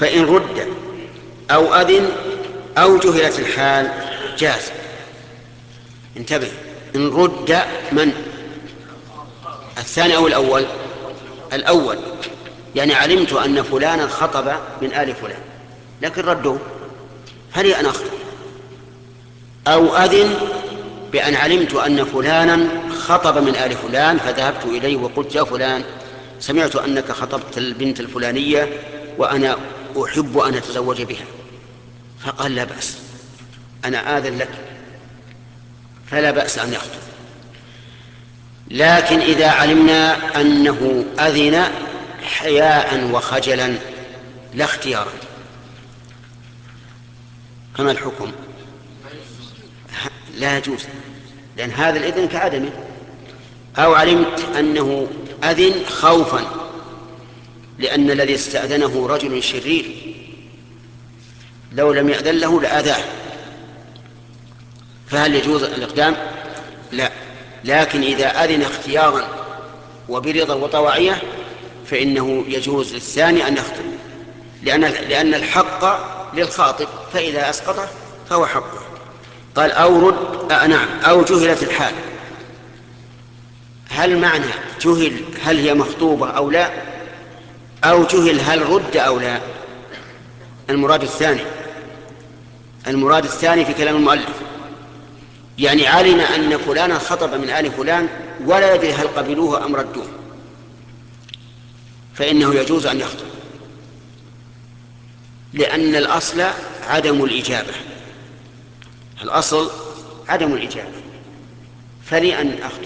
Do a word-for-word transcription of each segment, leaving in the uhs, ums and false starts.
فإن رد أو أذن أو جهلت الحال جاز. انتبه، إن رد من الثاني أو الأول؟ الأول، يعني علمت أن فلانا خطب من آل فلان لكن ردوا، فلي أن أخطب. أو أذن بأن علمت أن فلانا خطب من آل فلان فذهبت إليه وقلت يا فلان سمعت أنك خطبت البنت الفلانية وأنا أحب أن أتزوج بها، فقال لا بأس أنا آذن لك، فلا بأس أن يخطب. لكن إذا علمنا أنه أذن حياء وخجلا لا اختيارا فما الحكم؟ لا يجوز، لأن هذا الإذن كعدمه. أو علمت أنه أذن خوفا لأن الذي استأذنه رجل شرير لو لم يأذن له لآذاه، فهل يجوز الإقدام؟ لا. لكن إذا أذن اختيارا وبرضا وطواعية فإنه يجوز للثاني أن يخطب، لأن لأن الحق للخاطب، فإذا أسقطه فهو حقه. قال أو رد آه نعم أو جهلت الحال. هل معنى جهل هل هي مخطوبة أو لا، أو جهل هل رد أو لا؟ المراد الثاني، المراد الثاني في كلام المؤلف، يعني علم أن فلانا خطب من آل فلان ولا يدري هل قبلوه أم ردوه، فإنه يجوز أن يخطب، لأن الأصل عدم الإجابة، الأصل عدم الإجابة، فلي أن أخطب.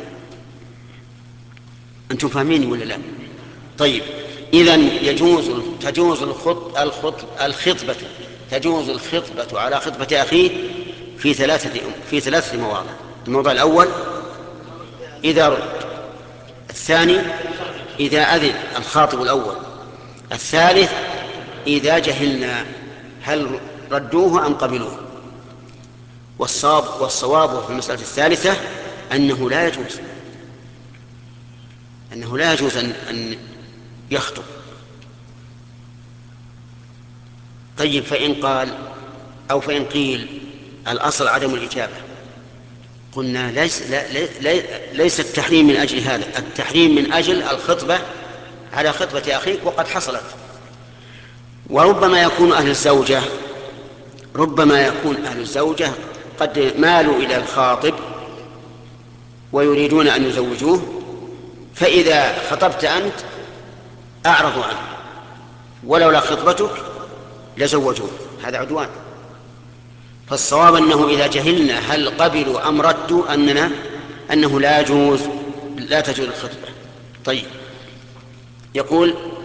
أنتم فاهميني ولا لا؟ طيب، إذن يجوز تجوز الخط الخط الخطبة تجوز الخطبة على خطبة أخيه في ثلاثة في ثلاثة مواضع. الموضع الأول إذا رد، الثاني إذا أذن الخاطب الأول، الثالث إذا جهلنا هل ردوه أم قبلوه. والصواب والصواب في المسألة الثالثة أنه لا يجوز أنه لا يجوز أن, أن يخطب. طيب، فإن قال أو فإن قيل الأصل عدم الإجابة، قلنا ليس, لا لي ليس التحريم من أجل هذا، التحريم من أجل الخطبة على خطبة أخيك وقد حصلت. وربما يكون أهل الزوجة ربما يكون أهل الزوجة قد مالوا إلى الخاطب ويريدون أن يزوجوه، فإذا خطبت أنت أعرضوا عنه ولولا خطبتك لزوجوه، هذا عدوان. فالصواب أنه إذا جهلنا هل قبلوا أم ردوا أننا أنه لا يجوز لا تجوز الخطبة. طيب، يقول